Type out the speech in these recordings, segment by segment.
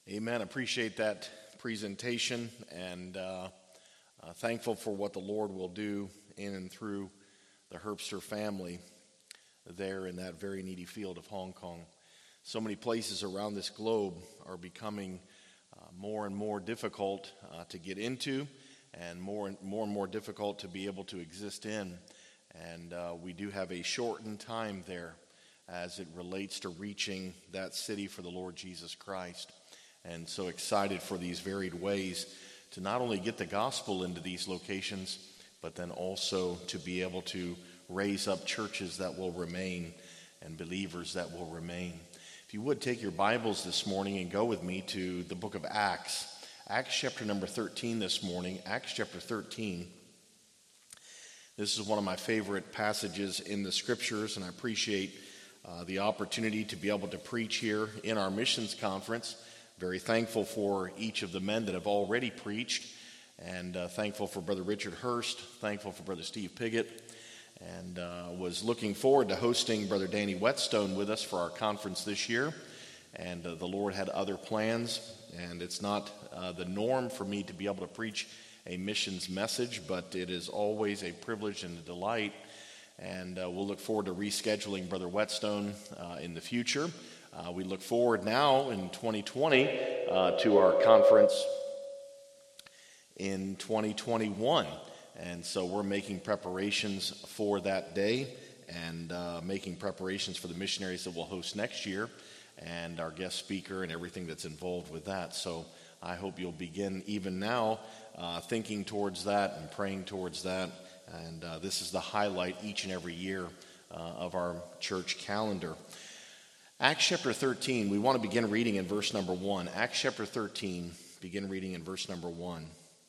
Amen. Appreciate that presentation and thankful for what the Lord will do in and through the Herbster family there in that very needy field of Hong Kong. So many places around this globe are becoming more and more difficult to get into and more difficult to be able to exist in. And we do have a shortened time there as it relates to reaching that city for the Lord Jesus Christ. And so excited for these varied ways to not only get the gospel into these locations, but then also to be able to raise up churches that will remain and believers that will remain. If you would take your Bibles this morning and go with me to the book of Acts. Acts chapter number 13 this morning. Acts chapter 13. This is one of my favorite passages in the scriptures, and I appreciate the opportunity to be able to preach here in our missions conference. Very thankful for each of the men that have already preached, and thankful for Brother Richard Hurst, thankful for Brother Steve Piggott, and was looking forward to hosting Brother Danny Whetstone with us for our conference this year. And the Lord had other plans, and it's not the norm for me to be able to preach a missions message, but it is always a privilege and a delight. And we'll look forward to rescheduling Brother Whetstone in the future. We look forward now in 2020 to our conference in 2021. And so we're making preparations for that day and making preparations for the missionaries that we'll host next year and our guest speaker and everything that's involved with that. So I hope you'll begin even now thinking towards that and praying towards that. And this is the highlight each and every year of our church calendar. Acts chapter 13, we want to begin reading in verse number 1. Acts chapter 13, begin reading in verse number 1.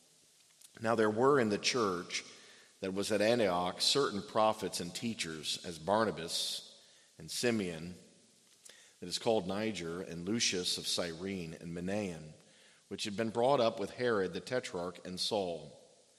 Now there were in the church that was at Antioch certain prophets and teachers, as Barnabas and Simeon, that is called Niger, and Lucius of Cyrene, and Manaen, which had been brought up with Herod the Tetrarch and Saul.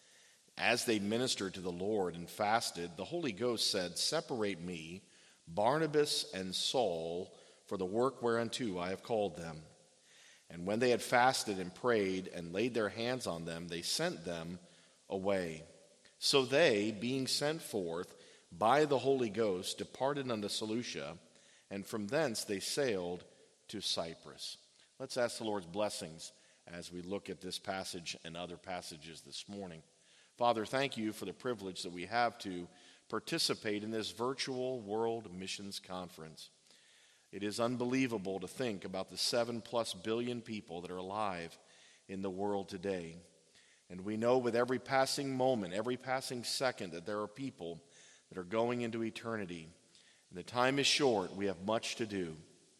As they ministered to the Lord and fasted, the Holy Ghost said, Separate me, Barnabas and Saul, for the work whereunto I have called them. And when they had fasted and prayed and laid their hands on them, they sent them away. So they, being sent forth by the Holy Ghost, departed unto Seleucia, and from thence they sailed to Cyprus. Let's ask the Lord's blessings as we look at this passage and other passages this morning. Father, thank you for the privilege that we have to participate in this virtual World Missions Conference. It is unbelievable to think about the 7+ billion people that are alive in the world today. And we know with every passing moment, every passing second, that there are people that are going into eternity. And the time is short. We have much to do.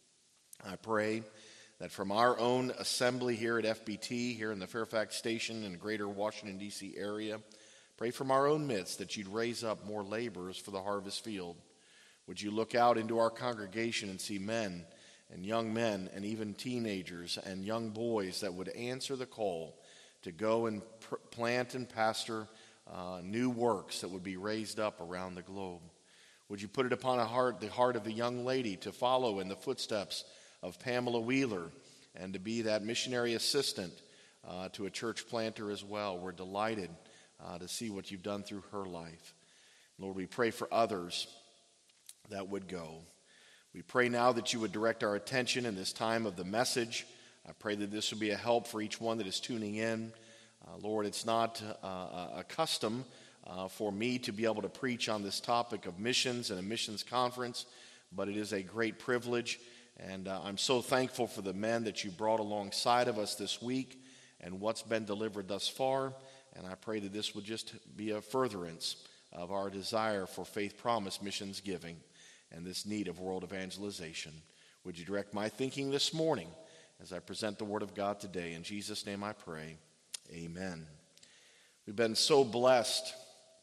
I pray that from our own assembly here at FBT, here in the Fairfax Station and greater Washington, D.C. area, pray from our own midst that you'd raise up more laborers for the harvest field. Would you look out into our congregation and see men and young men and even teenagers and young boys that would answer the call to go and plant and pastor new works that would be raised up around the globe? Would you put it upon the heart of the young lady to follow in the footsteps of Pamela Wheeler and to be that missionary assistant to a church planter as well? We're delighted to see what you've done through her life. Lord, we pray for others that would go. We pray now that you would direct our attention in this time of the message. I pray that this would be a help for each one that is tuning in. Lord, it's not a custom for me to be able to preach on this topic of missions and a missions conference, but it is a great privilege, and I'm so thankful for the men that you brought alongside of us this week and what's been delivered thus far, and I pray that this would just be a furtherance of our desire for Faith Promise missions giving and this need of world evangelization. Would you direct my thinking this morning as I present the Word of God today? In Jesus' name I pray, amen. We've been so blessed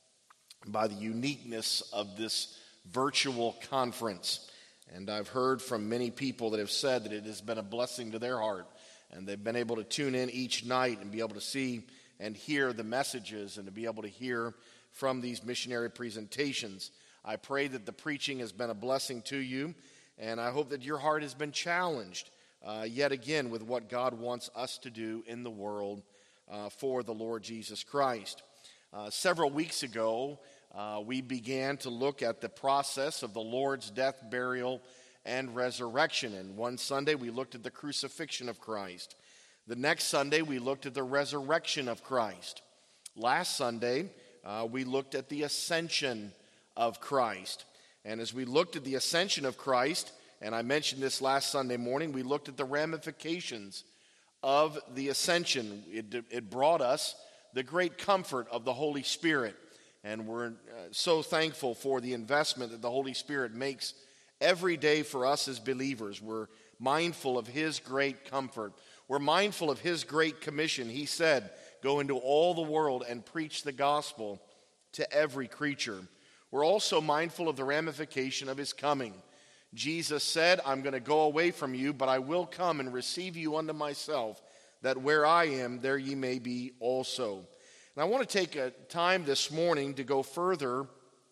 by the uniqueness of this virtual conference, and I've heard from many people that have said that it has been a blessing to their heart, and they've been able to tune in each night and be able to see and hear the messages and to be able to hear from these missionary presentations. I pray that the preaching has been a blessing to you, and I hope that your heart has been challenged yet again with what God wants us to do in the world for the Lord Jesus Christ. Several weeks ago, we began to look at the process of the Lord's death, burial, and resurrection. And one Sunday, we looked at the crucifixion of Christ. The next Sunday, we looked at the resurrection of Christ. Last Sunday, we looked at the ascension of Christ. And as we looked at the ascension of Christ, and I mentioned this last Sunday morning, we looked at the ramifications of the ascension. It brought us the great comfort of the Holy Spirit. And we're so thankful for the investment that the Holy Spirit makes every day for us as believers. We're mindful of His great comfort. We're mindful of His great commission. He said, "Go into all the world and preach the gospel to every creature." We're also mindful of the ramification of His coming. Jesus said, "I'm going to go away from you, but I will come and receive you unto myself, that where I am, there ye may be also." And I want to take a time this morning to go further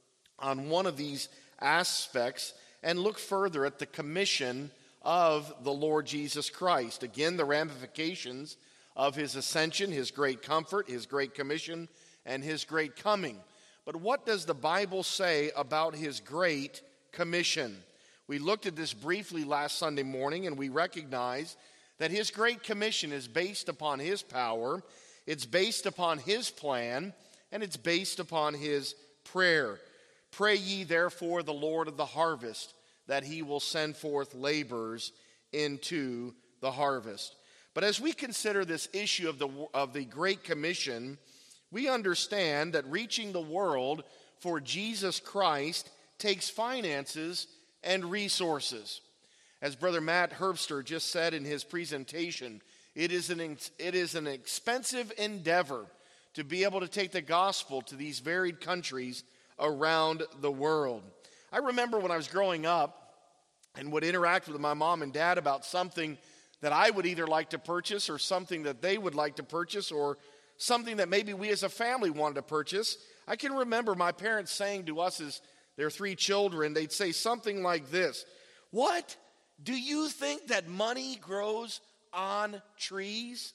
on one of these aspects and look further at the commission of the Lord Jesus Christ. Again, the ramifications of His ascension, His great comfort, His great commission, and His great coming. But what does the Bible say about His great commission? We looked at this briefly last Sunday morning, and we recognize that His great commission is based upon His power, it's based upon His plan, and it's based upon His prayer. "Pray ye therefore the Lord of the harvest, that He will send forth laborers into the harvest." But as we consider this issue of the Great Commission, we understand that reaching the world for Jesus Christ takes finances and resources. As Brother Matt Herbster just said in his presentation, it is an expensive endeavor to be able to take the gospel to these varied countries around the world. I remember when I was growing up and would interact with my mom and dad about something that I would either like to purchase or something that they would like to purchase or something that maybe we as a family wanted to purchase. I can remember my parents saying to us as their 3 children, they'd say something like this: "What? Do you think that money grows on trees?"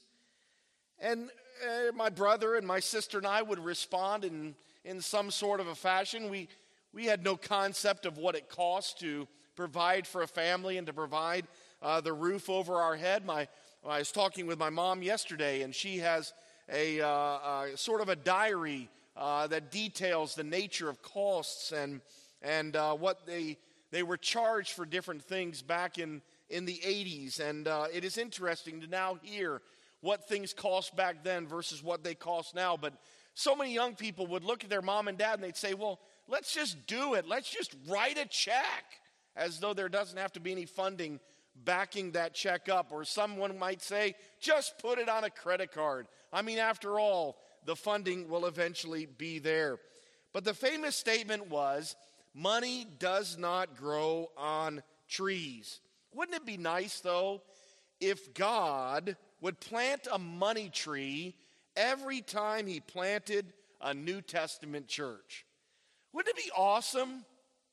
And my brother and my sister and I would respond in some sort of a fashion. We had no concept of what it cost to provide for a family and to provide the roof over our head. I was talking with my mom yesterday, and she has a sort of a diary that details the nature of costs and what they were charged for different things back in the 80s. And it is interesting to now hear what things cost back then versus what they cost now. But so many young people would look at their mom and dad and they'd say, "Well, let's just do it. Let's just write a check," as though there doesn't have to be any funding backing that check up. Or someone might say, "Just put it on a credit card. I mean, after all, the funding will eventually be there." But the famous statement was, "Money does not grow on trees." Wouldn't it be nice, though, if God would plant a money tree every time He planted a New Testament church? Wouldn't it be awesome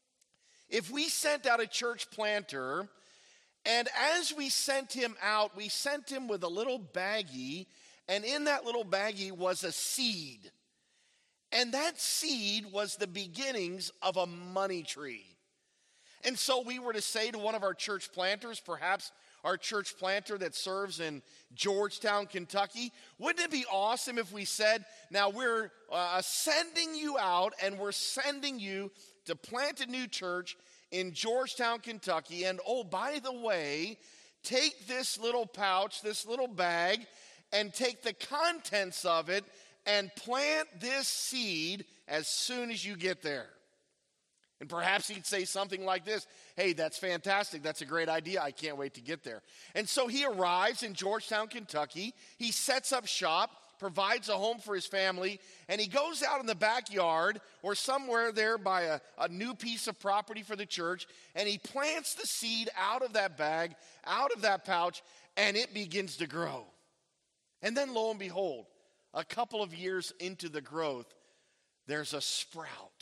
if we sent out a church planter, and as we sent him out, we sent him with a little baggie, and in that little baggie was a seed. And that seed was the beginnings of a money tree. And so we were to say to one of our church planters, perhaps our church planter that serves in Georgetown, Kentucky, wouldn't it be awesome if we said, "Now we're sending you out and we're sending you to plant a new church in Georgetown, Kentucky. And oh, by the way, take this little pouch, this little bag, and take the contents of it and plant this seed as soon as you get there." And perhaps he'd say something like this: "Hey, that's fantastic. That's a great idea. I can't wait to get there." And so he arrives in Georgetown, Kentucky. He sets up shop, provides a home for his family, and he goes out in the backyard or somewhere there by a new piece of property for the church, and he plants the seed out of that bag, out of that pouch, and it begins to grow. And then lo and behold, a couple of years into the growth, there's a sprout.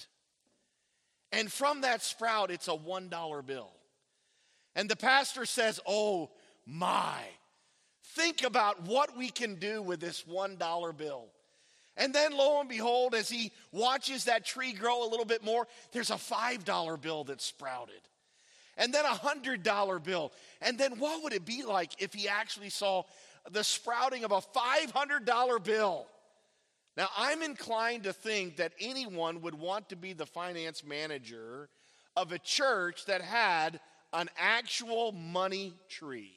And from that sprout, it's a $1 bill. And the pastor says, "Oh, my. Think about what we can do with this $1 bill. And then lo and behold, as he watches that tree grow a little bit more, there's a $5 bill that's sprouted. And then a $100 bill. And then what would it be like if he actually saw the sprouting of a $500 bill? Now, I'm inclined to think that anyone would want to be the finance manager of a church that had an actual money tree.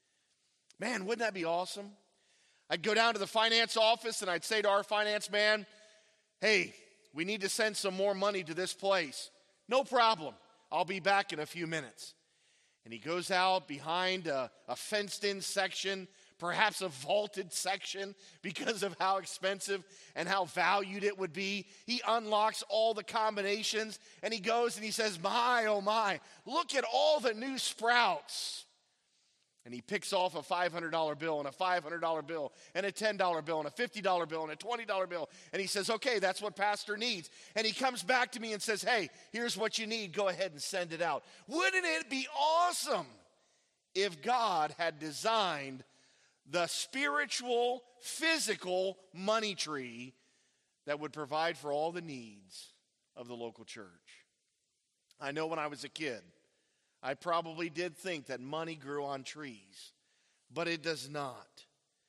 Man, wouldn't that be awesome? I'd go down to the finance office and I'd say to our finance man, hey, we need to send some more money to this place. No problem. I'll be back in a few minutes. And he goes out behind a fenced-in section, perhaps a vaulted section because of how expensive and how valued it would be. He unlocks all the combinations and he goes and he says, my, oh my, look at all the new sprouts. And he picks off a $500 bill and a $500 bill and a $10 bill and a $50 bill and a $20 bill. And he says, okay, that's what pastor needs. And he comes back to me and says, hey, here's what you need. Go ahead and send it out. Wouldn't it be awesome if God had designed the spiritual, physical money tree that would provide for all the needs of the local church? I know when I was a kid, I probably did think that money grew on trees, but it does not.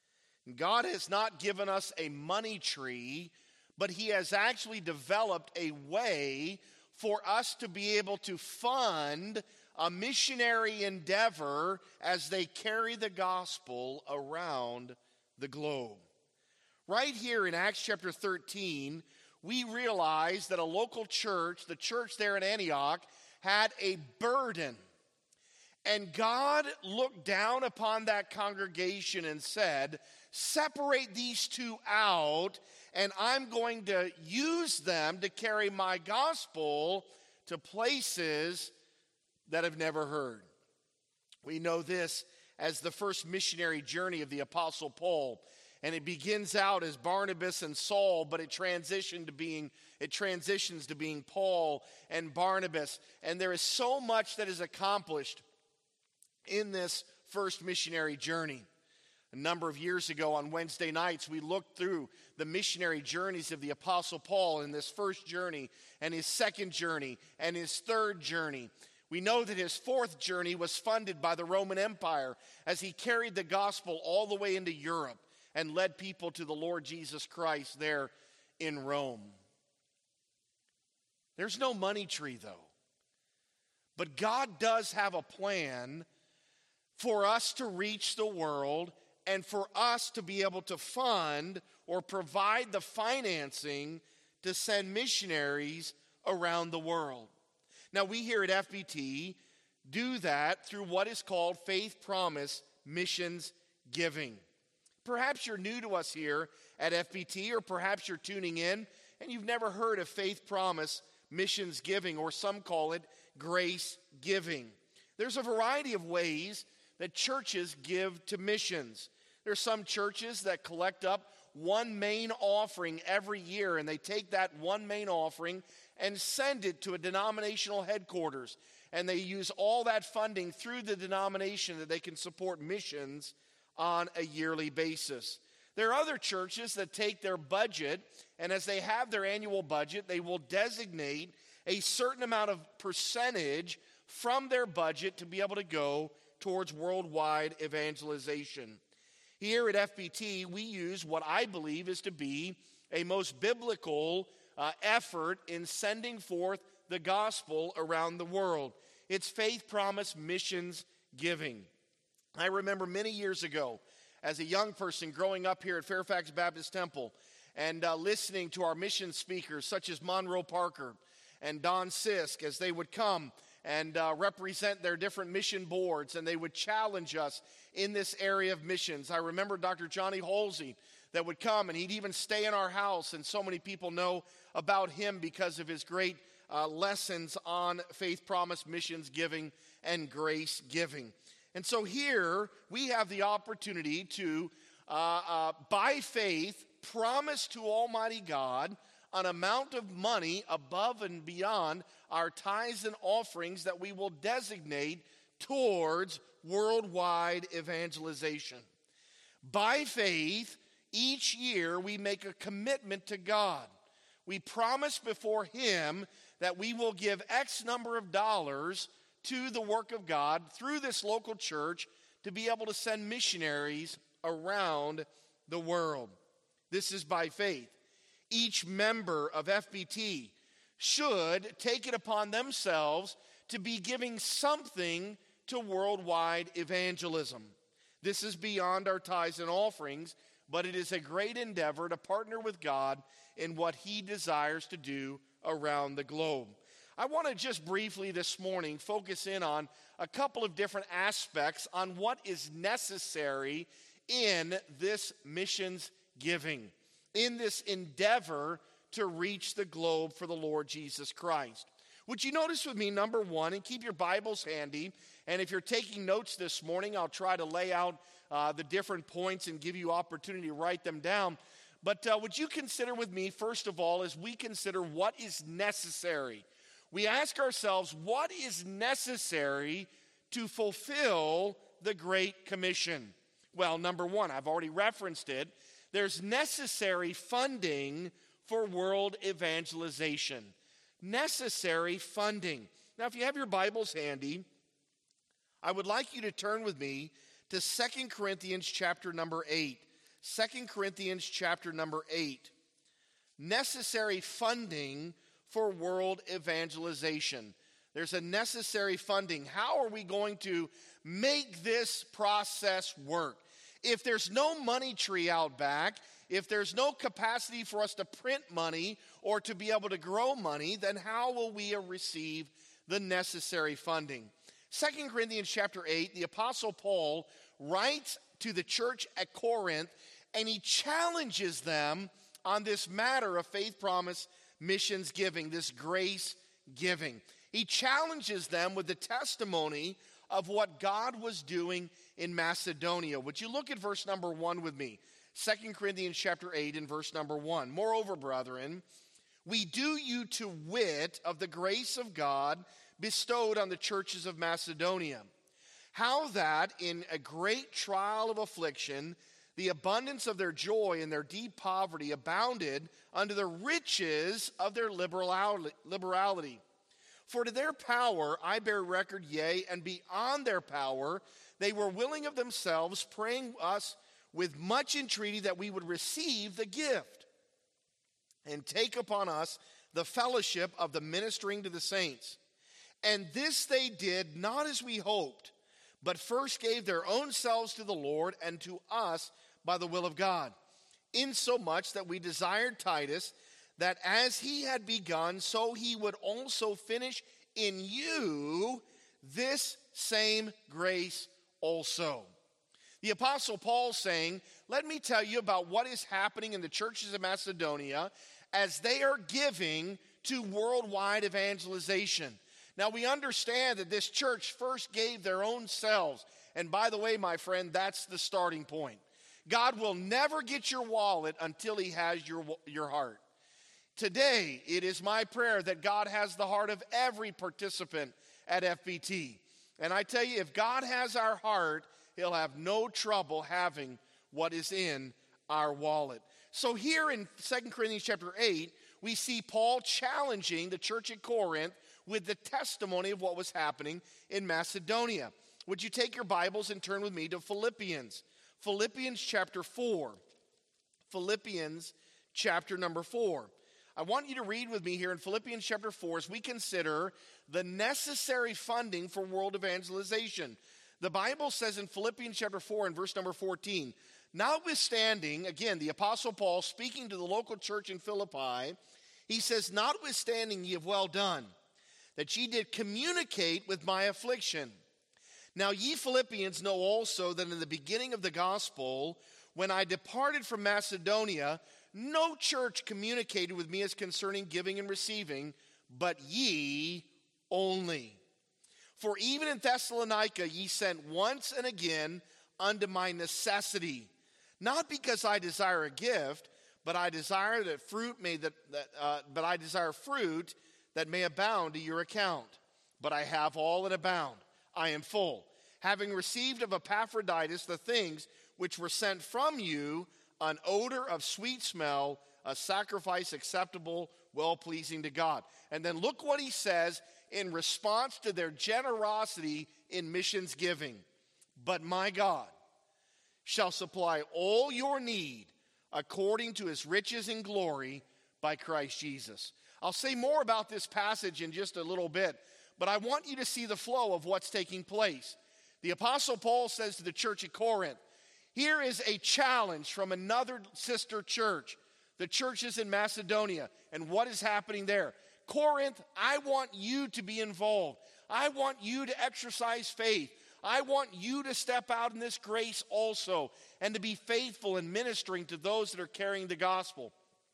God has not given us a money tree, but he has actually developed a way for us to be able to fund a missionary endeavor as they carry the gospel around the globe. Right here in Acts chapter 13, we realize that a local church, the church there in Antioch, had a burden. And God looked down upon that congregation and said, separate these two out, and I'm going to use them to carry my gospel to places that have never heard. We know this as the first missionary journey of the Apostle Paul. And it begins out as Barnabas and Saul, but it transitions to being Paul and Barnabas. And there is so much that is accomplished in this first missionary journey. A number of years ago on Wednesday nights, we looked through the missionary journeys of the Apostle Paul in this first journey and his second journey and his third journey. We know that his fourth journey was funded by the Roman Empire as he carried the gospel all the way into Europe and led people to the Lord Jesus Christ there in Rome. There's no money tree, though. But God does have a plan for us to reach the world and for us to be able to fund or provide the financing to send missionaries around the world. Now, we here at FBT do that through what is called Faith Promise Missions Giving. Perhaps you're new to us here at FBT, or perhaps you're tuning in and you've never heard of Faith Promise Missions Giving, or some call it grace giving. There's a variety of ways that churches give to missions. There's some churches that collect up one main offering every year, and they take that one main offering and send it to a denominational headquarters, and they use all that funding through the denomination that they can support missions on a yearly basis. There are other churches that take their budget, and as they have their annual budget, they will designate a certain amount of percentage from their budget to be able to go towards worldwide evangelization. Here at FBT, we use what I believe is to be a most biblical effort in sending forth the gospel around the world. It's Faith Promise Missions Giving. I remember many years ago, as a young person growing up here at Fairfax Baptist Temple and listening to our mission speakers such as Monroe Parker and Don Sisk as they would come and represent their different mission boards, and they would challenge us in this area of missions. I remember Dr. Johnny Halsey that would come, and he'd even stay in our house, and so many people know about him because of his great lessons on Faith Promise Missions Giving and grace giving. And so here we have the opportunity to, by faith, promise to Almighty God an amount of money above and beyond our tithes and offerings that we will designate towards worldwide evangelization. By faith, each year we make a commitment to God. We promise before Him that we will give X number of dollars to the work of God through this local church to be able to send missionaries around the world. This is by faith. Each member of FBT should take it upon themselves to be giving something to worldwide evangelism. This is beyond our tithes and offerings, but it is a great endeavor to partner with God in what He desires to do around the globe. I want to just briefly this morning focus in on a couple of different aspects on what is necessary in this missions giving, in this endeavor to reach the globe for the Lord Jesus Christ. Would you notice with me, number one, and keep your Bibles handy, and if you're taking notes this morning, I'll try to lay out the different points and give you opportunity to write them down. But would you consider with me, first of all, as we consider what is necessary, we ask ourselves, what is necessary to fulfill the Great Commission? Well, number one, I've already referenced it. There's necessary funding for world evangelization. Necessary funding. Now, if you have your Bibles handy, I would like you to turn with me to 2 Corinthians chapter number 8. 2 Corinthians chapter number 8. Necessary funding for world evangelization. There's a necessary funding. How are we going to make this process work? If there's no money tree out back, if there's no capacity for us to print money or to be able to grow money, then how will we receive the necessary funding? 2 Corinthians chapter 8, the Apostle Paul writes to the church at Corinth, and he challenges them on this matter of faith promise missions giving, this grace giving. He challenges them with the testimony of what God was doing in Macedonia. Would you look at verse number 1 with me? 2 Corinthians chapter 8 and verse number 1. Moreover, brethren, we do you to wit of the grace of God bestowed on the churches of Macedonia, how that in a great trial of affliction, the abundance of their joy and their deep poverty abounded unto the riches of their liberality. For to their power I bear record, yea, and beyond their power, they were willing of themselves, praying us with much entreaty that we would receive the gift and take upon us the fellowship of the ministering to the saints. And this they did not as we hoped, but first gave their own selves to the Lord and to us by the will of God, insomuch that we desired Titus, that as he had begun, so he would also finish in you this same grace also. The Apostle Paul saying, let me tell you about what is happening in the churches of Macedonia as they are giving to worldwide evangelization. Now we understand that this church first gave their own selves. And by the way, my friend, that's the starting point. God will never get your wallet until He has your heart. Today, it is my prayer that God has the heart of every participant at FBT. And I tell you, if God has our heart, He'll have no trouble having what is in our wallet. So here in 2 Corinthians chapter 8, we see Paul challenging the church at Corinth with the testimony of what was happening in Macedonia. Would you take your Bibles and turn with me to Philippians? Philippians chapter 4. Philippians chapter number 4. I want you to read with me here in Philippians chapter 4 as we consider the necessary funding for world evangelization. The Bible says in Philippians chapter 4 and verse number 14, notwithstanding, again, the Apostle Paul speaking to the local church in Philippi, he says, notwithstanding ye have well done, that ye did communicate with my affliction. Now ye Philippians know also that in the beginning of the gospel, when I departed from Macedonia, no church communicated with me as concerning giving and receiving, but ye only. For even in Thessalonica ye sent once and again unto my necessity, not because I desire a gift, but I desire fruit that may abound to your account. But I have all and abound. I am full, having received of Epaphroditus the things which were sent from you, an odor of sweet smell, a sacrifice acceptable, well-pleasing to God. And then look what he says in response to their generosity in missions giving. But my God shall supply all your need according to his riches in glory by Christ Jesus. I'll say more about this passage in just a little bit, but I want you to see the flow of what's taking place. The Apostle Paul says to the church at Corinth, here is a challenge from another sister church, the churches in Macedonia, and what is happening there. Corinth, I want you to be involved. I want you to exercise faith. I want you to step out in this grace also and to be faithful in ministering to those that are carrying the gospel.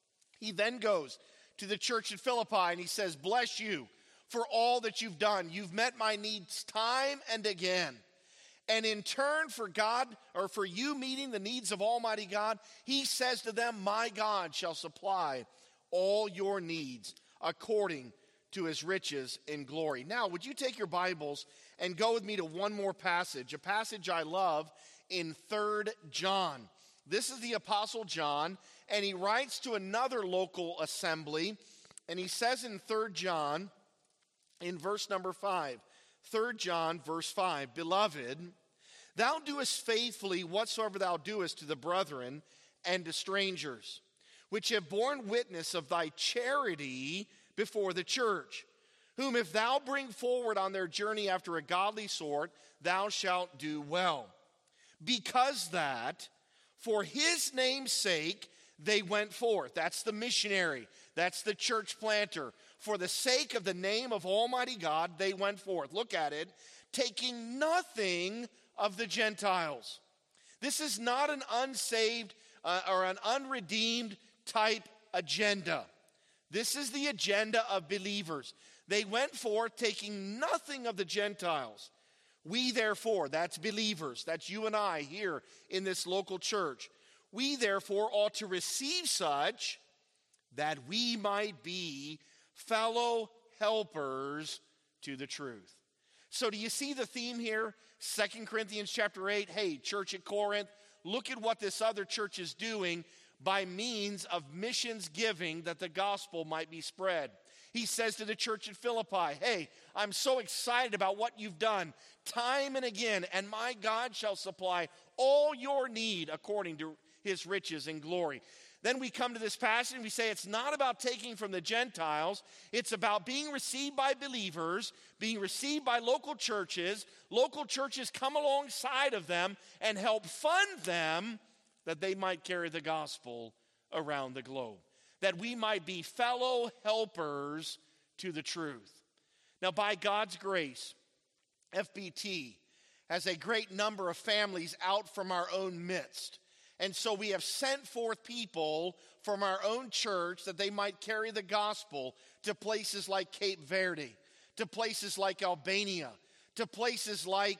He then goes to the church at Philippi and he says, bless you for all that you've done. You've met my needs time and again. And in turn for God, or for you meeting the needs of Almighty God, he says to them, my God shall supply all your needs according to his riches in glory. Now, would you take your Bibles and go with me to one more passage, a passage I love in 3 John. This is the Apostle John, and he writes to another local assembly, and he says in 3 John, in verse number 5, 3 John, verse 5, Beloved, thou doest faithfully whatsoever thou doest to the brethren and to strangers, which have borne witness of thy charity before the church, whom if thou bring forward on their journey after a godly sort, thou shalt do well. Because that, for his name's sake, they went forth. That's the missionary. That's the church planter. For the sake of the name of Almighty God, they went forth. Look at it. Taking nothing of the Gentiles. This is not an unsaved or an unredeemed type agenda. This is the agenda of believers. They went forth taking nothing of the Gentiles. We therefore, that's believers, that's you and I here in this local church. We therefore ought to receive such that we might be fellow helpers to the truth. So do you see the theme here? 2 Corinthians chapter 8, hey, church at Corinth, look at what this other church is doing by means of missions giving that the gospel might be spread. He says to the church at Philippi, hey, I'm so excited about what you've done time and again, and my God shall supply all your need according to his riches and glory. Then we come to this passage and we say it's not about taking from the Gentiles. It's about being received by believers, being received by local churches. Local churches come alongside of them and help fund them that they might carry the gospel around the globe, that we might be fellow helpers to the truth. Now, by God's grace, FBT has a great number of families out from our own midst. And so we have sent forth people from our own church that they might carry the gospel to places like Cape Verde, to places like Albania, to places like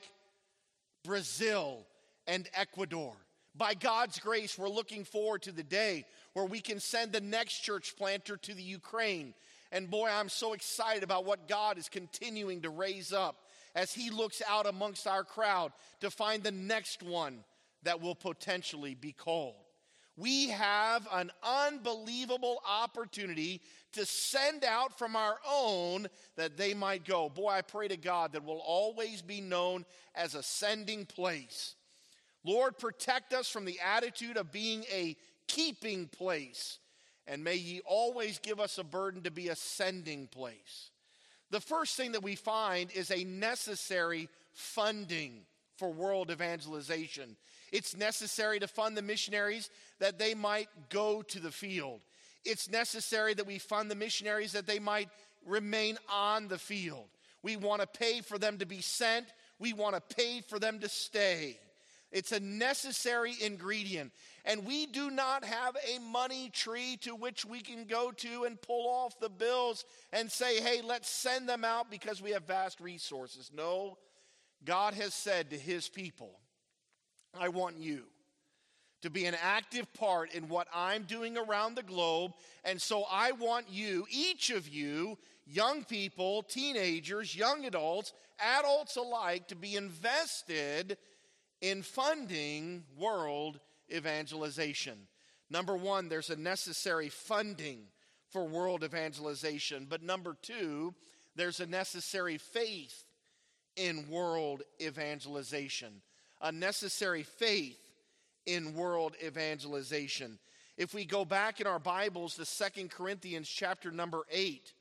Brazil and Ecuador. By God's grace, we're looking forward to the day where we can send the next church planter to the Ukraine. And boy, I'm so excited about what God is continuing to raise up as he looks out amongst our crowd to find the next one that will potentially be called. We have an unbelievable opportunity to send out from our own that they might go. Boy, I pray to God that we'll always be known as a sending place. Lord, protect us from the attitude of being a keeping place, and may ye always give us a burden to be a sending place. The first thing that we find is a necessary funding for world evangelization. It's necessary to fund the missionaries that they might go to the field. It's necessary that we fund the missionaries that they might remain on the field. We want to pay for them to be sent. We want to pay for them to stay. It's a necessary ingredient. And we do not have a money tree to which we can go to and pull off the bills and say, hey, let's send them out because we have vast resources. No, God has said to his people, I want you to be an active part in what I'm doing around the globe. And so I want you, each of you, young people, teenagers, young adults alike, to be invested in funding world evangelization. Number one, there's a necessary funding for world evangelization. But number two, there's a necessary faith in world evangelization. A necessary faith in world evangelization. If we go back in our Bibles to 2 Corinthians chapter number 8,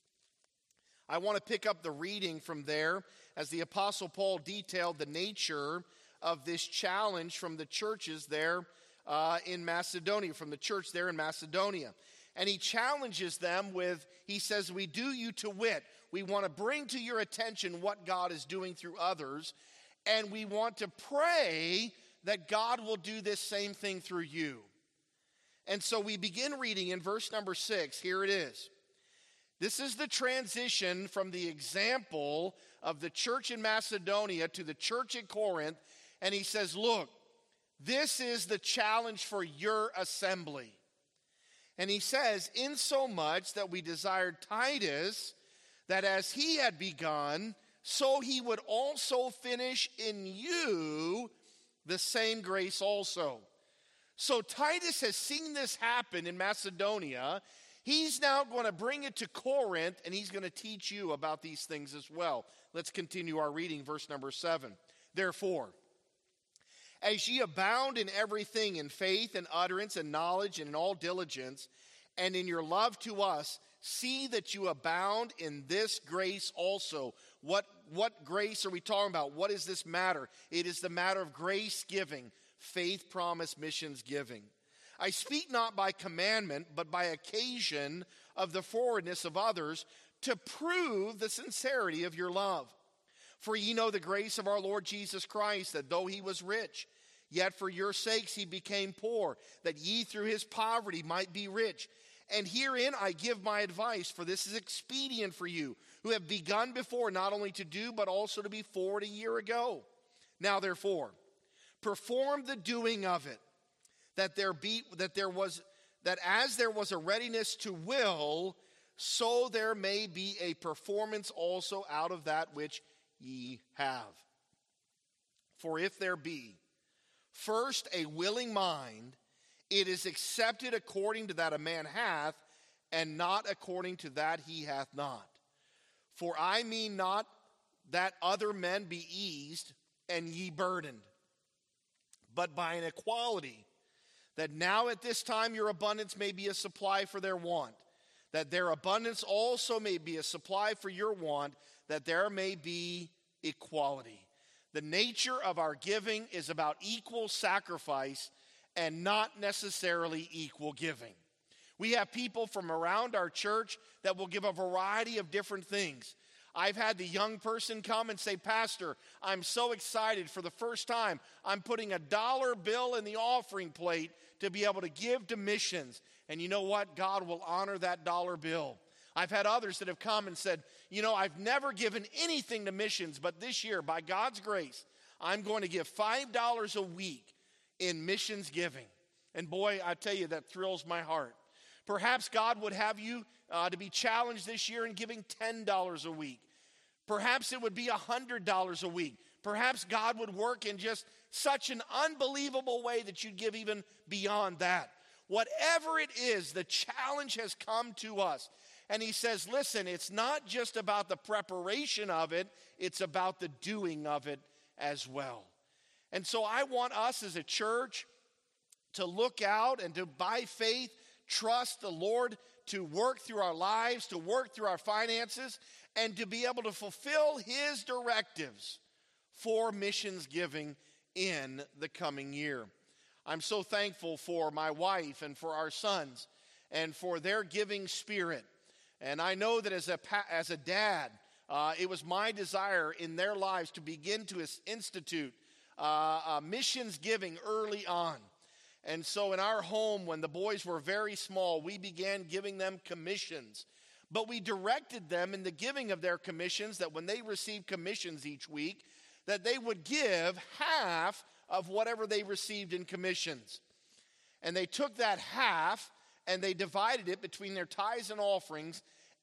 I want to pick up the reading from there as the Apostle Paul detailed the nature of this challenge from the churches there in Macedonia, from the church there in Macedonia. And he challenges them with, he says, we do you to wit. We want to bring to your attention what God is doing through others, and we want to pray that God will do this same thing through you. And so we begin reading in verse number 6. Here it is. This is the transition from the example of the church in Macedonia to the church at Corinth. And he says, look, this is the challenge for your assembly. And he says, insomuch that we desired Titus, that as he had begun, so he would also finish in you the same grace also. So Titus has seen this happen in Macedonia. He's now going to bring it to Corinth, and he's going to teach you about these things as well. Let's continue our reading, verse number 7. Therefore, as ye abound in everything, in faith and utterance and knowledge and in all diligence, and in your love to us, see that you abound in this grace also. What grace are we talking about? What is this matter? It is the matter of grace giving, faith, promise, missions giving. I speak not by commandment, but by occasion of the forwardness of others, to prove the sincerity of your love. For ye know the grace of our Lord Jesus Christ, that though he was rich, yet for your sakes he became poor, that ye through his poverty might be rich. And herein I give my advice, for this is expedient for you, who have begun before not only to do, but also to be forward a year ago. Now therefore, perform the doing of it, that as there was a readiness to will, so there may be a performance also out of that which ye have. For if there be first a willing mind, it is accepted according to that a man hath, and not according to that he hath not. For I mean not that other men be eased, and ye burdened, but by an equality, that now at this time your abundance may be a supply for their want, that their abundance also may be a supply for your want, that there may be equality. The nature of our giving is about equal sacrifice and not necessarily equal giving. We have people from around our church that will give a variety of different things. I've had the young person come and say, Pastor, I'm so excited for the first time. I'm putting a $1 bill in the offering plate to be able to give to missions. And you know what? God will honor that $1 bill. I've had others that have come and said, I've never given anything to missions, but this year, by God's grace, I'm going to give $5 a week in missions giving. And boy, I tell you, that thrills my heart. Perhaps God would have you to be challenged this year in giving $10 a week. Perhaps it would be $100 a week. Perhaps God would work in just such an unbelievable way that you'd give even beyond that. Whatever it is, the challenge has come to us. And he says, listen, it's not just about the preparation of it, it's about the doing of it as well. And so I want us as a church to look out and to, by faith, trust the Lord to work through our lives, to work through our finances, and to be able to fulfill his directives for missions giving in the coming year. I'm so thankful for my wife and for our sons and for their giving spirit. And I know that as a dad, it was my desire in their lives to begin to institute missions giving early on. And so in our home, when the boys were very small, we began giving them commissions. But we directed them in the giving of their commissions that when they received commissions each week, that they would give half of whatever they received in commissions. And they took that half and they divided it between their tithes and offerings,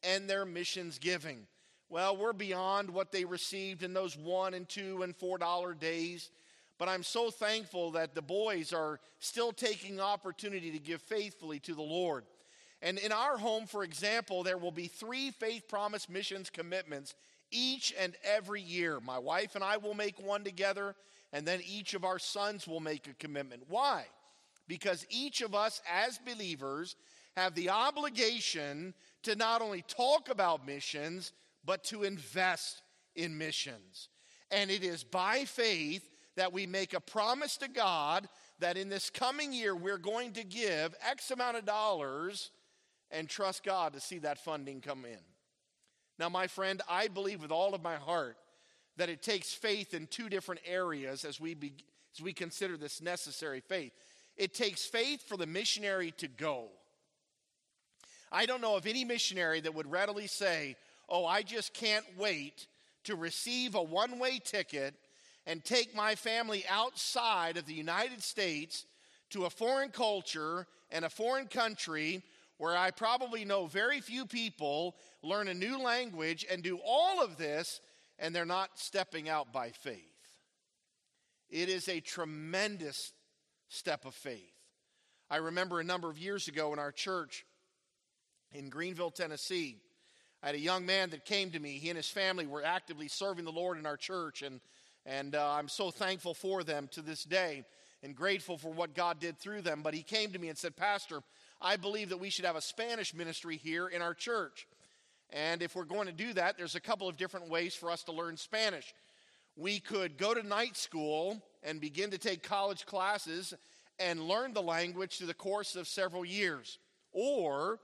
and their missions giving. Well, we're beyond what they received in those $1 and $2 and $4 days. But I'm so thankful that the boys are still taking opportunity to give faithfully to the Lord. And in our home, for example, there will be 3 Faith Promise missions commitments each and every year. My wife and I will make one together, and then each of our sons will make a commitment. Why? Because each of us as believers have the obligation to not only talk about missions, but to invest in missions. And it is by faith that we make a promise to God that in this coming year we're going to give X amount of dollars and trust God to see that funding come in. Now, my friend, I believe with all of my heart that it takes faith in 2 different areas as we consider this necessary faith. It takes faith for the missionary to go. I don't know of any missionary that would readily say, oh, I just can't wait to receive a one-way ticket and take my family outside of the United States to a foreign culture and a foreign country where I probably know very few people, learn a new language, and do all of this, and they're not stepping out by faith. It is a tremendous step of faith. I remember a number of years ago in our church in Greenville, Tennessee, I had a young man that came to me. He and his family were actively serving the Lord in our church, and I'm so thankful for them to this day and grateful for what God did through them. But he came to me and said, Pastor, I believe that we should have a Spanish ministry here in our church. And if we're going to do that, there's a couple of different ways for us to learn Spanish. We could go to night school and begin to take college classes and learn the language through the course of several years. Or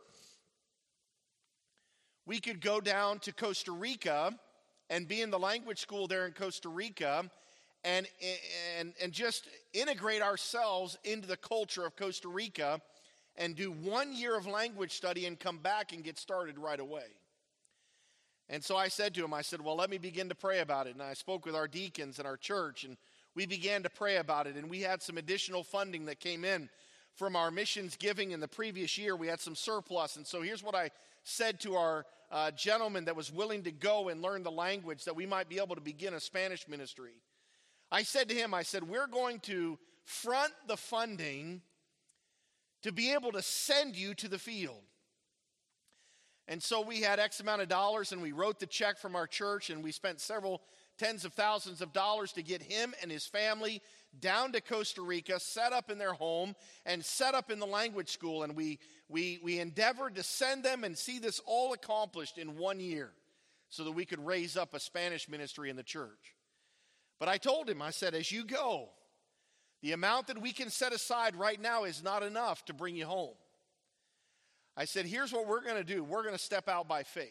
we could go down to Costa Rica and be in the language school there in Costa Rica and just integrate ourselves into the culture of Costa Rica and do 1 year of language study and come back and get started right away. And so I said to him, well, let me begin to pray about it. And I spoke with our deacons in our church, and we began to pray about it. And we had some additional funding that came in from our missions giving in the previous year. We had some surplus. And so here's what I said to our gentleman that was willing to go and learn the language that we might be able to begin a Spanish ministry. I said to him, we're going to front the funding to be able to send you to the field. And so we had X amount of dollars, and we wrote the check from our church, and we spent several tens of thousands of dollars to get him and his family down to Costa Rica, set up in their home, and set up in the language school. And we endeavored to send them and see this all accomplished in 1 year so that we could raise up a Spanish ministry in the church. But I told him, as you go, the amount that we can set aside right now is not enough to bring you home. I said, here's what we're going to do. We're going to step out by faith.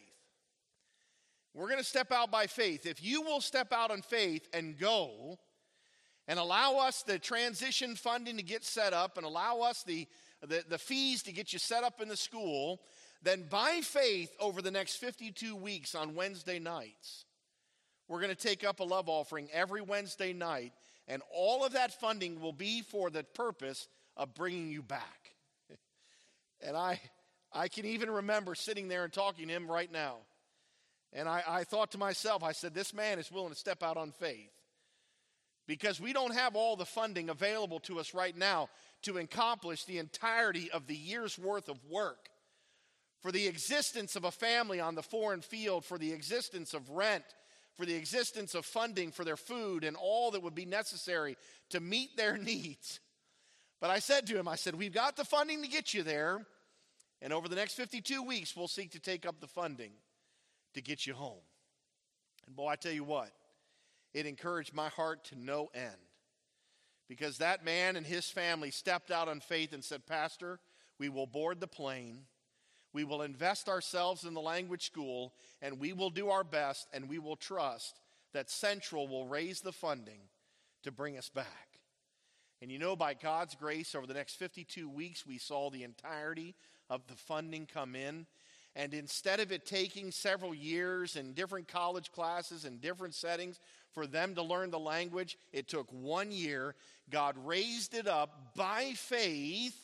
We're going to step out by faith. If you will step out on faith and go and allow us the transition funding to get set up and allow us the fees to get you set up in the school, then by faith over the next 52 weeks on Wednesday nights, we're going to take up a love offering every Wednesday night, and all of that funding will be for the purpose of bringing you back. And I can even remember sitting there and talking to him right now. And I thought to myself, I said, this man is willing to step out on faith. Because we don't have all the funding available to us right now to accomplish the entirety of the year's worth of work. For the existence of a family on the foreign field, for the existence of rent, for the existence of funding for their food and all that would be necessary to meet their needs. But I said to him, we've got the funding to get you there. And over the next 52 weeks, we'll seek to take up the funding to get you home. And boy, I tell you what, it encouraged my heart to no end. Because that man and his family stepped out on faith and said, Pastor, we will board the plane, we will invest ourselves in the language school, and we will do our best, and we will trust that Central will raise the funding to bring us back. And you know, by God's grace, over the next 52 weeks, we saw the entirety of the funding come in. And instead of it taking several years and different college classes and different settings for them to learn the language, it took 1 year. God raised it up by faith,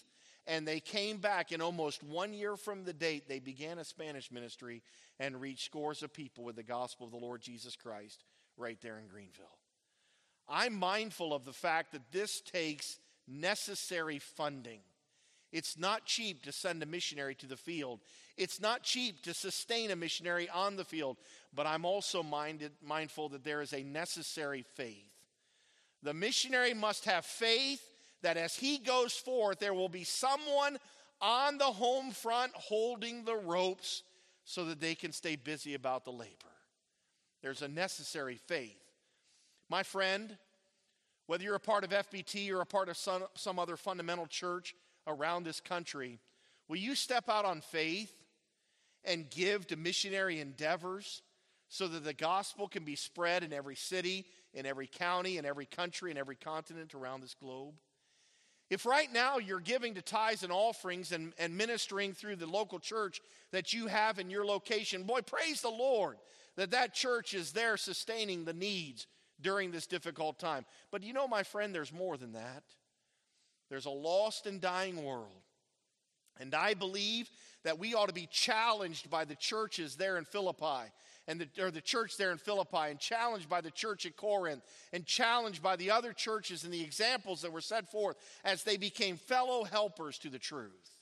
And they came back, and almost 1 year from the date, they began a Spanish ministry and reached scores of people with the gospel of the Lord Jesus Christ right there in Greenville. I'm mindful of the fact that this takes necessary funding. It's not cheap to send a missionary to the field. It's not cheap to sustain a missionary on the field. But I'm also mindful that there is a necessary faith. The missionary must have faith that as he goes forth, there will be someone on the home front holding the ropes so that they can stay busy about the labor. There's a necessary faith. My friend, whether you're a part of FBT or a part of some other fundamental church around this country, will you step out on faith and give to missionary endeavors so that the gospel can be spread in every city, in every county, in every country, in every continent around this globe? If right now you're giving to tithes and offerings and ministering through the local church that you have in your location, boy, praise the Lord that church is there sustaining the needs during this difficult time. But you know, my friend, there's more than that. There's a lost and dying world. And I believe that we ought to be challenged by the churches there in Philippi, or the church there in Philippi, and challenged by the church at Corinth, and challenged by the other churches and the examples that were set forth as they became fellow helpers to the truth.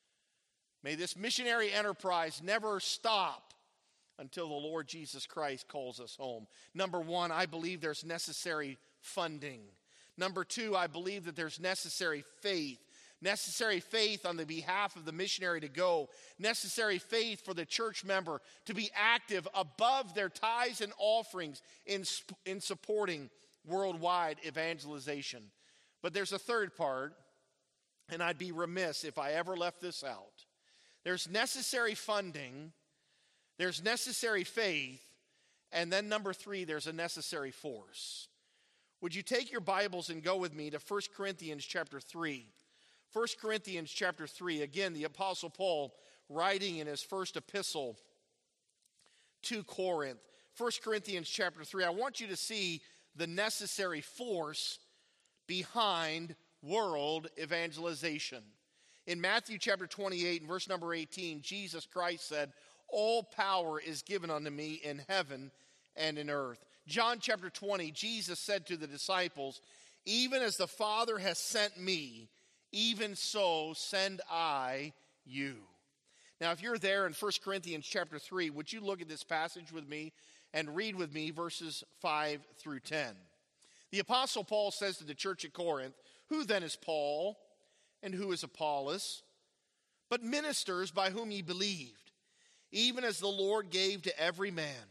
May this missionary enterprise never stop until the Lord Jesus Christ calls us home. Number one, I believe there's necessary funding. Number two, I believe that there's necessary faith. Necessary faith on the behalf of the missionary to go. Necessary faith for the church member to be active above their tithes and offerings in supporting worldwide evangelization. But there's a third part, and I'd be remiss if I ever left this out. There's necessary funding, there's necessary faith, and then number three, there's a necessary force. Would you take your Bibles and go with me to 1 Corinthians chapter 3. 1 Corinthians chapter 3, again, the Apostle Paul writing in his first epistle to Corinth. 1 Corinthians chapter 3, I want you to see the necessary force behind world evangelization. In Matthew chapter 28 and verse number 18, Jesus Christ said, "All power is given unto me in heaven and in earth." John chapter 20, Jesus said to the disciples, "Even as the Father has sent me, even so send I you." Now, if you're there in 1 Corinthians chapter 3, would you look at this passage with me and read with me verses 5 through 10. The Apostle Paul says to the church at Corinth, "Who then is Paul, and who is Apollos? But ministers by whom ye believed, even as the Lord gave to every man.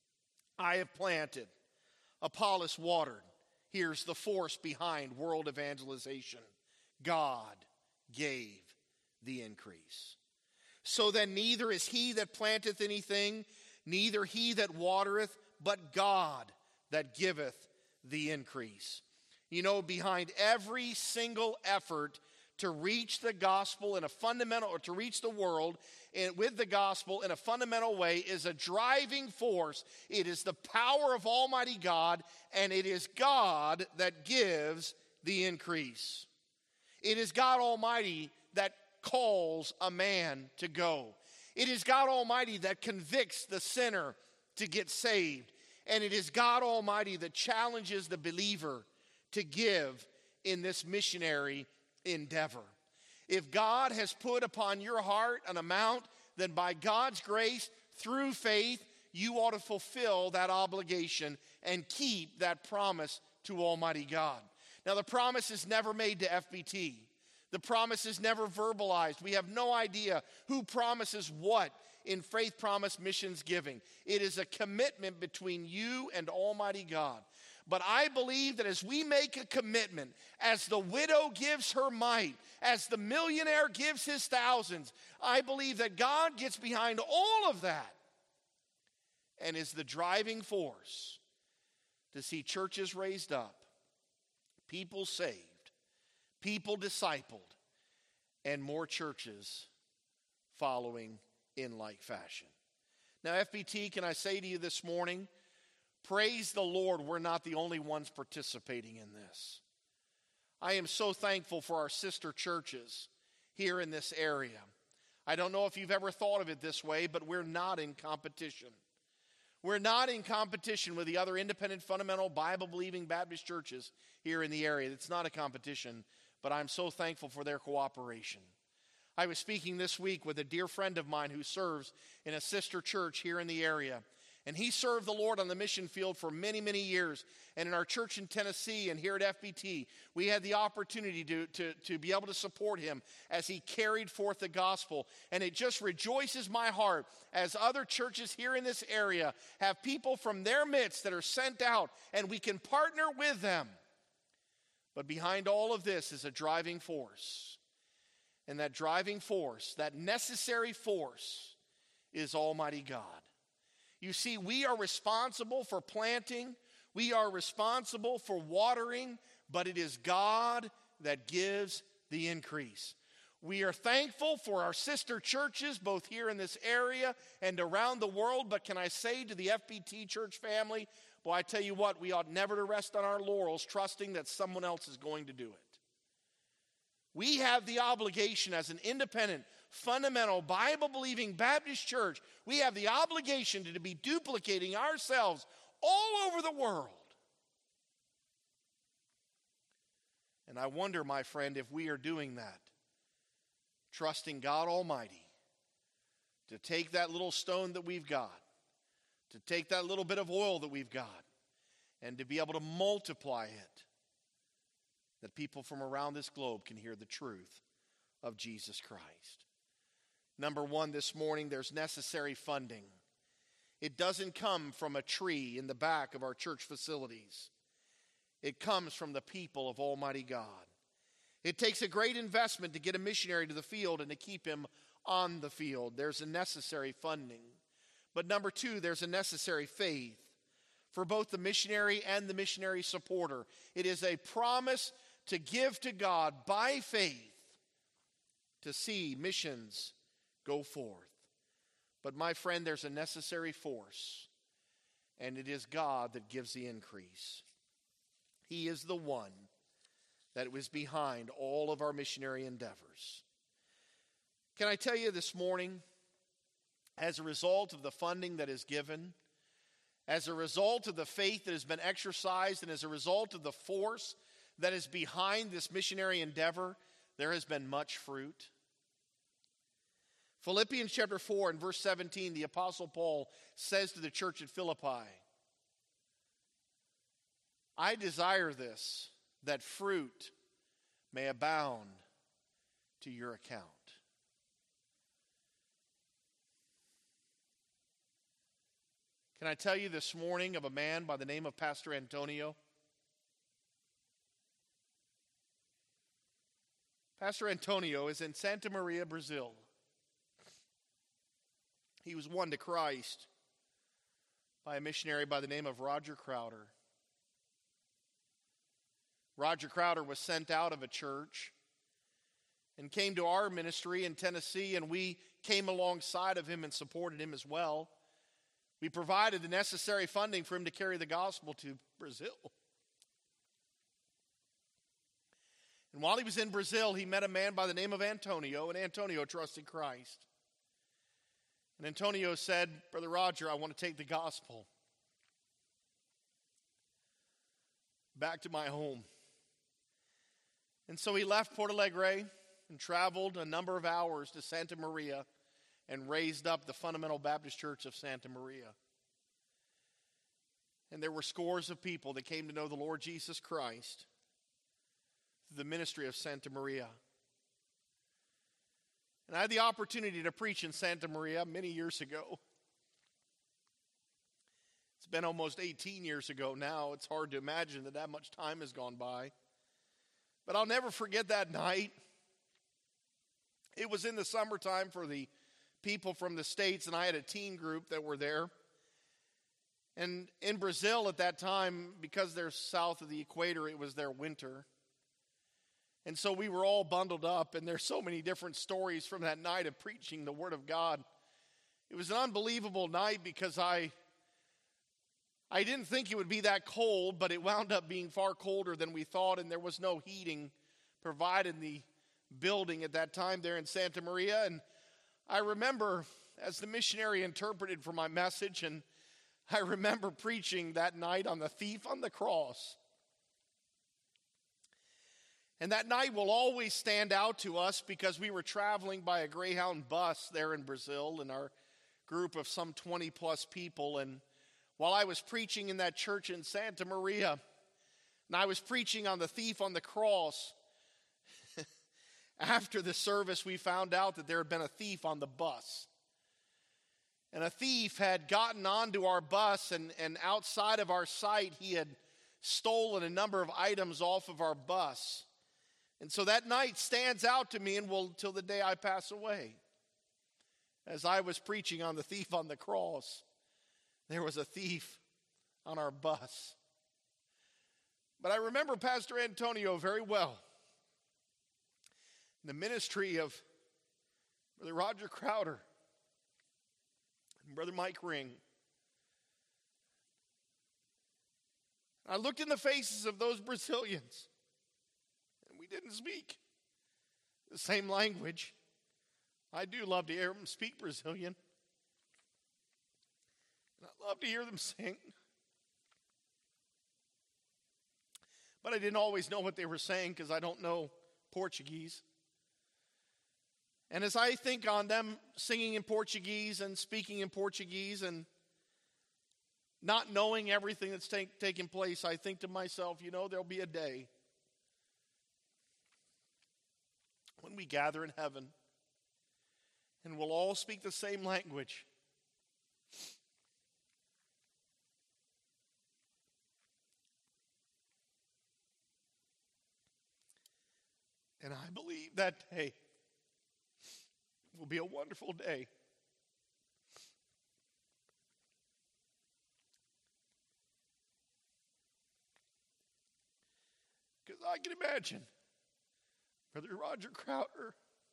I have planted, Apollos watered." Here's the force behind world evangelization. God gave the increase. "So then neither is he that planteth anything, neither he that watereth, but God that giveth the increase." You know, behind every single effort to reach the gospel in a fundamental, or to reach the world with the gospel in a fundamental way, is a driving force. It is the power of Almighty God, and it is God that gives the increase. It is God Almighty that calls a man to go. It is God Almighty that convicts the sinner to get saved. And it is God Almighty that challenges the believer to give in this missionary endeavor. If God has put upon your heart an amount, then by God's grace, through faith, you ought to fulfill that obligation and keep that promise to Almighty God. Now, the promise is never made to FBT. The promise is never verbalized. We have no idea who promises what in Faith Promise Missions giving. It is a commitment between you and Almighty God. But I believe that as we make a commitment, as the widow gives her mite, as the millionaire gives his thousands, I believe that God gets behind all of that and is the driving force to see churches raised up, people saved, people discipled, and more churches following in like fashion. Now, FBT, can I say to you this morning, praise the Lord, we're not the only ones participating in this. I am so thankful for our sister churches here in this area. I don't know if you've ever thought of it this way, but we're not in competition. We're not in competition with the other independent, fundamental, Bible-believing Baptist churches here in the area. It's not a competition, but I'm so thankful for their cooperation. I was speaking this week with a dear friend of mine who serves in a sister church here in the area. And he served the Lord on the mission field for many, many years. And in our church in Tennessee and here at FBT, we had the opportunity to be able to support him as he carried forth the gospel. And it just rejoices my heart as other churches here in this area have people from their midst that are sent out and we can partner with them. But behind all of this is a driving force. And that driving force, that necessary force, is Almighty God. You see, we are responsible for planting, we are responsible for watering, but it is God that gives the increase. We are thankful for our sister churches, both here in this area and around the world, but can I say to the FBT church family, boy, I tell you what, we ought never to rest on our laurels, trusting that someone else is going to do it. We have the obligation as an independent, fundamental, Bible-believing Baptist church, we have the obligation to be duplicating ourselves all over the world. And I wonder, my friend, if we are doing that, trusting God Almighty to take that little stone that we've got, to take that little bit of oil that we've got, and to be able to multiply it, that people from around this globe can hear the truth of Jesus Christ. Number one, this morning, there's necessary funding. It doesn't come from a tree in the back of our church facilities. It comes from the people of Almighty God. It takes a great investment to get a missionary to the field and to keep him on the field. There's a necessary funding. But number two, there's a necessary faith for both the missionary and the missionary supporter. It is a promise to give to God by faith to see missions go forth. But my friend, there's a necessary force, and it is God that gives the increase. He is the one that was behind all of our missionary endeavors. Can I tell you this morning, as a result of the funding that is given, as a result of the faith that has been exercised, and as a result of the force that is behind this missionary endeavor, there has been much fruit. Philippians chapter 4 and verse 17, the Apostle Paul says to the church at Philippi, I desire this, that fruit may abound to your account. Can I tell you this morning of a man by the name of Pastor Antonio? Pastor Antonio is in Santa Maria, Brazil. He was won to Christ by a missionary by the name of Roger Crowder. Roger Crowder was sent out of a church and came to our ministry in Tennessee, and we came alongside of him and supported him as well. We provided the necessary funding for him to carry the gospel to Brazil. And while he was in Brazil, he met a man by the name of Antonio, and Antonio trusted Christ. And Antonio said, Brother Roger, I want to take the gospel back to my home. And so he left Porto Alegre and traveled a number of hours to Santa Maria and raised up the Fundamental Baptist Church of Santa Maria. And there were scores of people that came to know the Lord Jesus Christ through the ministry of Santa Maria. And I had the opportunity to preach in Santa Maria many years ago. It's been almost 18 years ago now. It's hard to imagine that much time has gone by. But I'll never forget that night. It was in the summertime for the people from the States, and I had a teen group that were there. And in Brazil at that time, because they're south of the equator, it was their winter. And so we were all bundled up, and there's so many different stories from that night of preaching the Word of God. It was an unbelievable night because I didn't think it would be that cold, but it wound up being far colder than we thought, and there was no heating provided in building at that time there in Santa Maria. And I remember, as the missionary interpreted for my message, and I remember preaching that night on the thief on the cross. And that night will always stand out to us because we were traveling by a Greyhound bus there in Brazil in our group of some 20 plus people. And while I was preaching in that church in Santa Maria, and I was preaching on the thief on the cross, after the service we found out that there had been a thief on the bus. And a thief had gotten onto our bus, and outside of our sight, he had stolen a number of items off of our bus. And so that night stands out to me and will till the day I pass away. As I was preaching on the thief on the cross, there was a thief on our bus. But I remember Pastor Antonio very well. The ministry of Brother Roger Crowder and Brother Mike Ring. I looked in the faces of those Brazilians, and we didn't speak the same language. I do love to hear them speak Brazilian, and I love to hear them sing. But I didn't always know what they were saying because I don't know Portuguese. And as I think on them singing in Portuguese and speaking in Portuguese and not knowing everything that's taking place, I think to myself, there'll be a day when we gather in heaven and we'll all speak the same language. And I believe that day will be a wonderful day. Because I can imagine Brother Roger Crowder,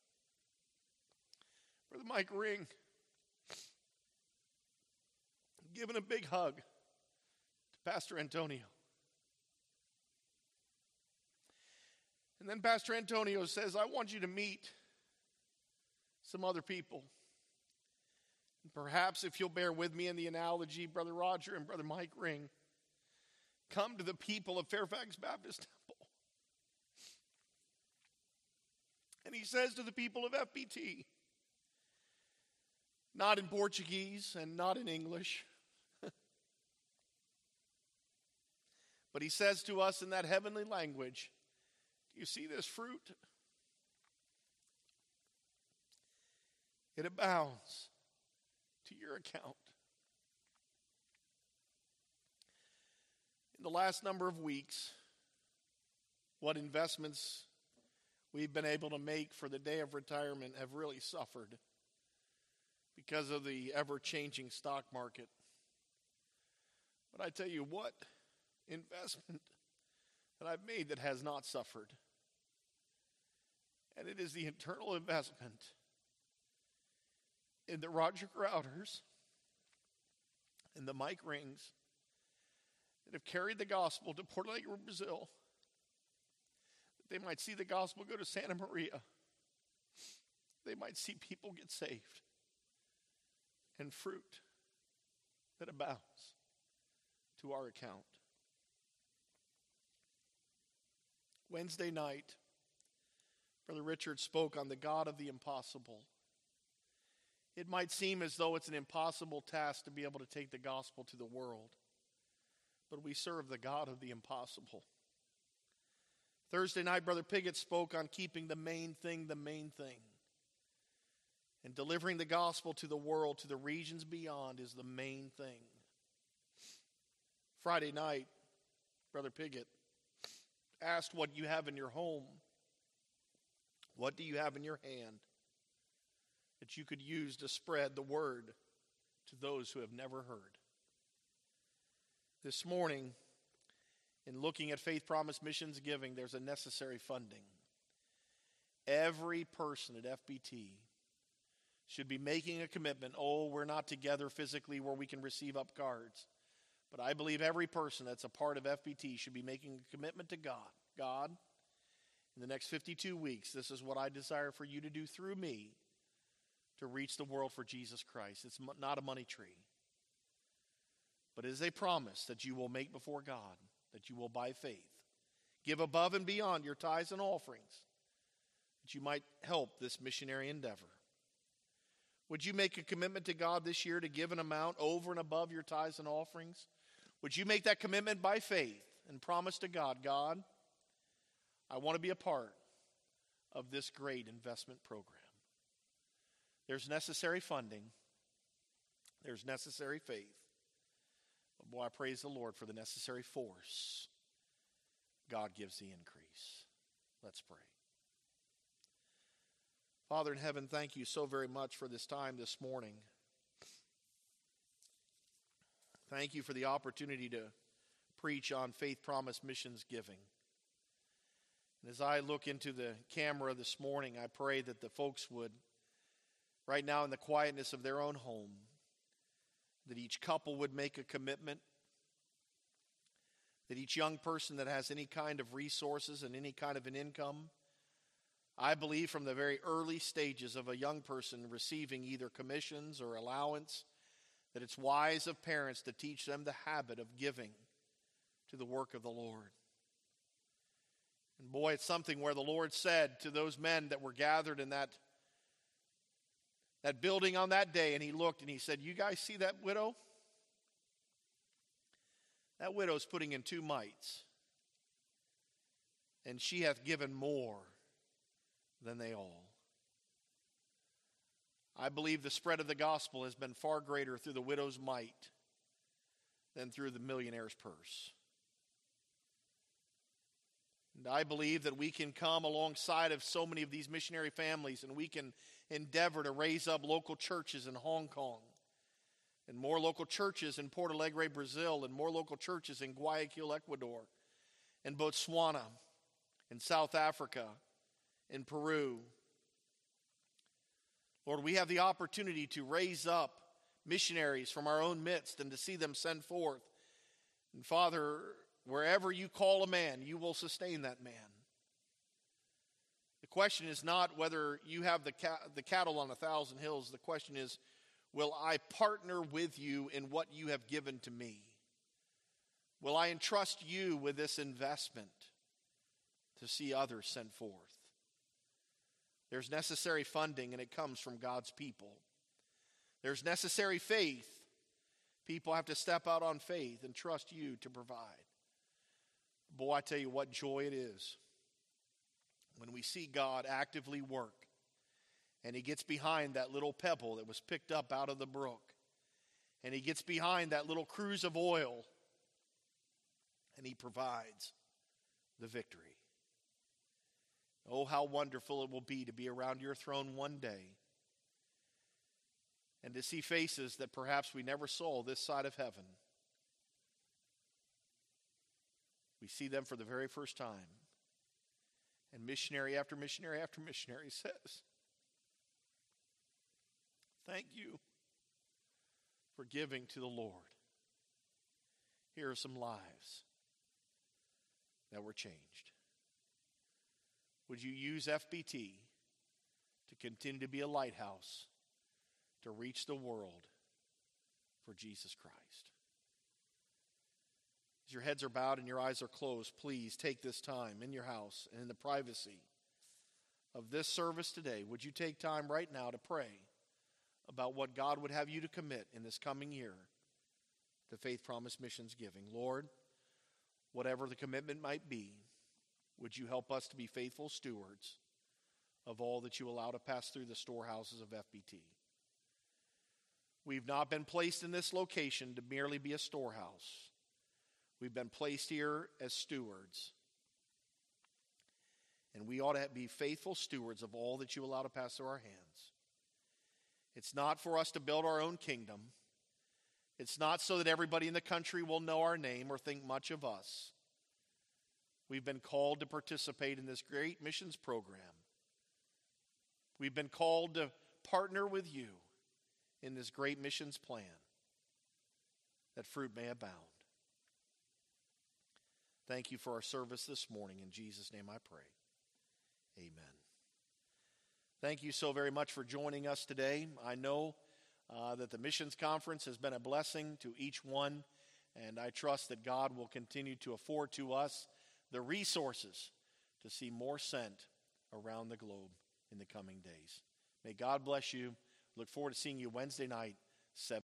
Brother Mike Ring, giving a big hug to Pastor Antonio. And then Pastor Antonio says, I want you to meet some other people. And perhaps if you'll bear with me in the analogy, Brother Roger and Brother Mike Ring, come to the people of Fairfax Baptist Temple. And he says to the people of FBT, not in Portuguese and not in English, but he says to us in that heavenly language, do you see this fruit? It abounds to your account. In the last number of weeks, what investments we've been able to make for the day of retirement have really suffered because of the ever-changing stock market. But I tell you what investment that I've made that has not suffered. And it is the internal investment in the Roger Crowders and the Mike Rings that have carried the gospel to Porto Alegre, Brazil, that they might see the gospel go to Santa Maria. They might see people get saved and fruit that abounds to our account. Wednesday night, Brother Richard spoke on the God of the impossible. It might seem as though it's an impossible task to be able to take the gospel to the world, but we serve the God of the impossible. Thursday night, Brother Piggott spoke on keeping the main thing, and delivering the gospel to the world, to the regions beyond, is the main thing. Friday night, Brother Piggott asked what you have in your home. What do you have in your hand that you could use to spread the word to those who have never heard? This morning, in looking at Faith Promise Missions Giving, there's a necessary funding. Every person at FBT should be making a commitment. Oh, we're not together physically where we can receive up cards. But I believe every person that's a part of FBT should be making a commitment to God. God, In the next 52 weeks, this is what I desire for you to do through me to reach the world for Jesus Christ. It's not a money tree, but it is a promise that you will make before God, that you will, by faith, give above and beyond your tithes and offerings, that you might help this missionary endeavor. Would you make a commitment to God this year to give an amount over and above your tithes and offerings? Would you make that commitment by faith and promise to God, God, I want to be a part of this great investment program. There's necessary funding. There's necessary faith. But boy, I praise the Lord for the necessary force. God gives the increase. Let's pray. Father in heaven, thank you so very much for this time this morning. Thank you for the opportunity to preach on Faith Promise Missions Giving. And as I look into the camera this morning, I pray that the folks would, right now in the quietness of their own home, that each couple would make a commitment, that each young person that has any kind of resources and any kind of an income, I believe from the very early stages of a young person receiving either commissions or allowance, that it's wise of parents to teach them the habit of giving to the work of the Lord. And boy, it's something where the Lord said to those men that were gathered in that building on that day, and he looked and he said, you guys see that widow? That widow's putting in 2 mites, and she hath given more than they all. I believe the spread of the gospel has been far greater through the widow's mite than through the millionaire's purse. And I believe that we can come alongside of so many of these missionary families, and we can endeavor to raise up local churches in Hong Kong, and more local churches in Porto Alegre, Brazil, and more local churches in Guayaquil, Ecuador, and Botswana, in South Africa, in Peru. Lord, we have the opportunity to raise up missionaries from our own midst and to see them send forth. And Father, wherever you call a man, you will sustain that man. The question is not whether you have the cattle on 1,000 hills. The question is, will I partner with you in what you have given to me? Will I entrust you with this investment to see others sent forth? There's necessary funding, and it comes from God's people. There's necessary faith. People have to step out on faith and trust you to provide. Boy, I tell you what joy it is when we see God actively work, and he gets behind that little pebble that was picked up out of the brook, and he gets behind that little cruse of oil, and he provides the victory. Oh, how wonderful it will be to be around your throne one day and to see faces that perhaps we never saw this side of heaven. We see them for the very first time. And missionary after missionary after missionary says, thank you for giving to the Lord. Here are some lives that were changed. Would you use FBT to continue to be a lighthouse to reach the world for Jesus Christ? As your heads are bowed and your eyes are closed, please take this time in your house and in the privacy of this service today. Would you take time right now to pray about what God would have you to commit in this coming year to Faith Promise Missions Giving? Lord, whatever the commitment might be, would you help us to be faithful stewards of all that you allow to pass through the storehouses of FBT? We've not been placed in this location to merely be a storehouse. We've been placed here as stewards. And we ought to be faithful stewards of all that you allow to pass through our hands. It's not for us to build our own kingdom. It's not so that everybody in the country will know our name or think much of us. We've been called to participate in this great missions program. We've been called to partner with you in this great missions plan, that fruit may abound. Thank you for our service this morning. In Jesus' name I pray. Amen. Thank you so very much for joining us today. I know that the missions conference has been a blessing to each one, and I trust that God will continue to afford to us the resources to see more sent around the globe in the coming days. May God bless you. Look forward to seeing you Wednesday night, 7.